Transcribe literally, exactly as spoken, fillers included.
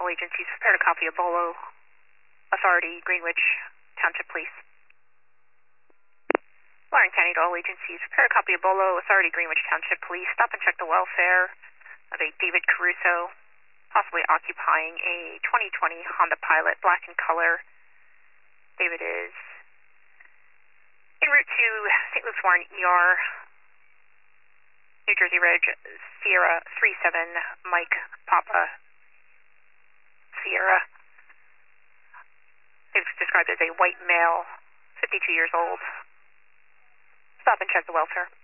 all agencies prepare a copy of Bolo Authority, Greenwich Township Police. Lawrence County to all agencies, prepare a copy of Bolo Authority, Greenwich Township Police. Stop and check the welfare of a David Caruso, possibly occupying a twenty twenty Honda Pilot, black in color. David is en route to Saint Luke's Warren E R, New Jersey Reg, Sierra three seven, Mike Papa, Sierra. It's described as a white male, fifty-two years old. Stop and check the welfare.